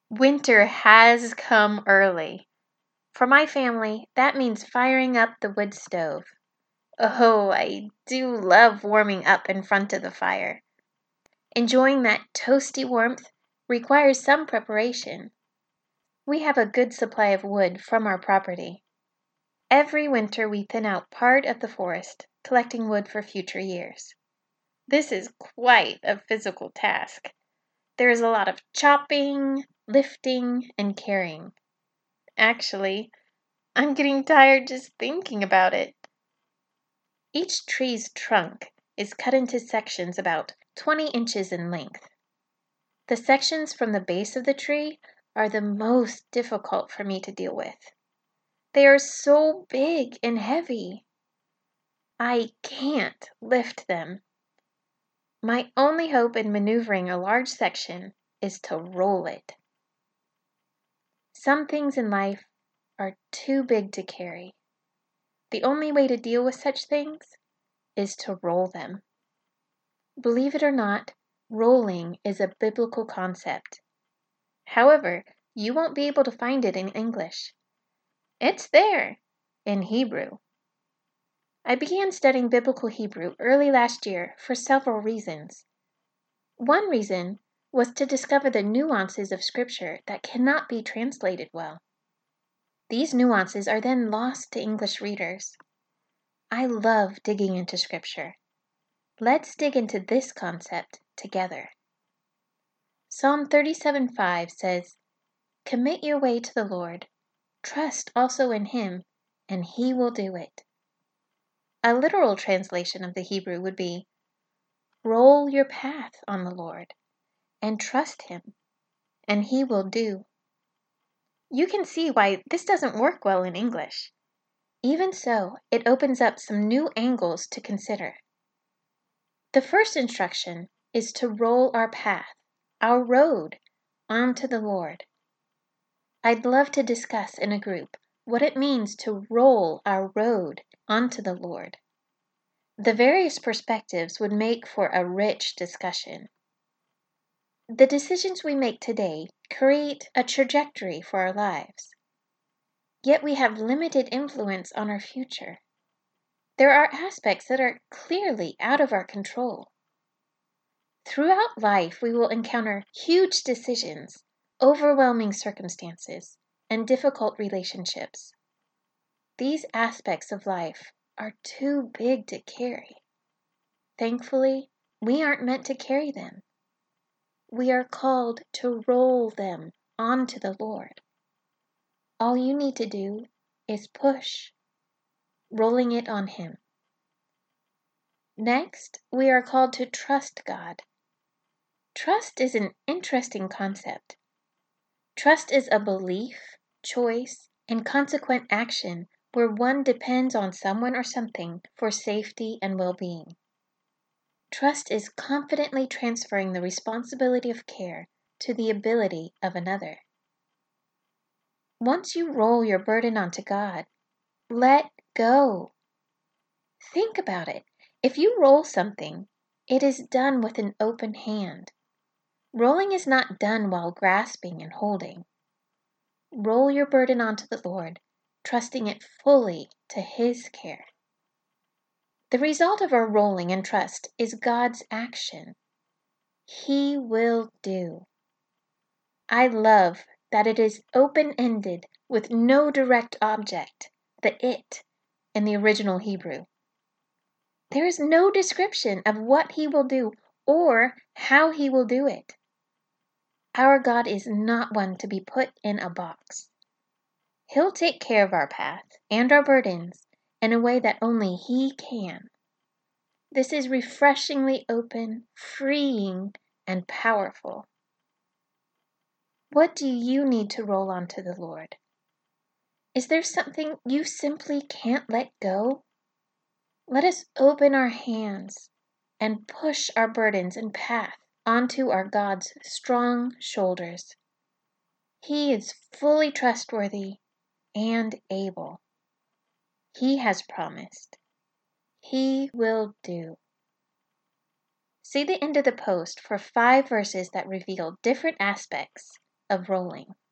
Winter has come early. For my family, that means firing up the wood stove. Oh, I do love warming up in front of the fire. Enjoying that toasty warmth requires some preparation. We have a good supply of wood from our property. Every winter we thin out part of the forest, collecting wood for future years. This is quite a physical task. There is a lot of chopping, lifting, and carrying. Actually, I'm getting tired just thinking about it. Each tree's trunk is cut into sections about 20 inches in length. The sections from the base of the tree are the most difficult for me to deal with. They are so big and heavy. I can't lift them. My only hope in maneuvering a large section is to roll it. Some things in life are too big to carry. The only way to deal with such things is to roll them. Believe it or not, rolling is a biblical concept. However, you won't be able to find it in English. It's there in Hebrew. I began studying biblical Hebrew early last year for several reasons. One reason was to discover the nuances of Scripture that cannot be translated well. These nuances are then lost to English readers. I love digging into Scripture. Let's dig into this concept together. Psalm 37:5 says, "Commit your way to the Lord. Trust also in Him, and He will do it." A literal translation of the Hebrew would be, "Roll your path on the Lord, and trust Him, and He will do." You can see why this doesn't work well in English. Even so, it opens up some new angles to consider. The first instruction is to roll our path, our road, onto the Lord. I'd love to discuss in a group what it means to roll our road onto the Lord. The various perspectives would make for a rich discussion. The decisions we make today create a trajectory for our lives. Yet we have limited influence on our future. There are aspects that are clearly out of our control. Throughout life, we will encounter huge decisions, overwhelming circumstances, and difficult relationships. These aspects of life are too big to carry. Thankfully, we aren't meant to carry them. We are called to roll them onto the Lord. All you need to do is push, rolling it on Him. Next, we are called to trust God. Trust is an interesting concept. Trust is a belief, choice, and consequent action where one depends on someone or something for safety and well-being. Trust is confidently transferring the responsibility of care to the ability of another. Once you roll your burden onto God, let go. Think about it. If you roll something, it is done with an open hand. Rolling is not done while grasping and holding. Roll your burden onto the Lord, trusting it fully to His care. The result of our rolling and trust is God's action. He will do. I love that it is open-ended with no direct object, the it, in the original Hebrew. There is no description of what He will do or how He will do it. Our God is not one to be put in a box. He'll take care of our path and our burdens in a way that only He can. This is refreshingly open, freeing, and powerful. What do you need to roll onto the Lord? Is there something you simply can't let go? Let us open our hands and push our burdens and path onto our God's strong shoulders. He is fully trustworthy and able. He has promised. He will do. See the end of the post for 5 verses that reveal different aspects of rolling.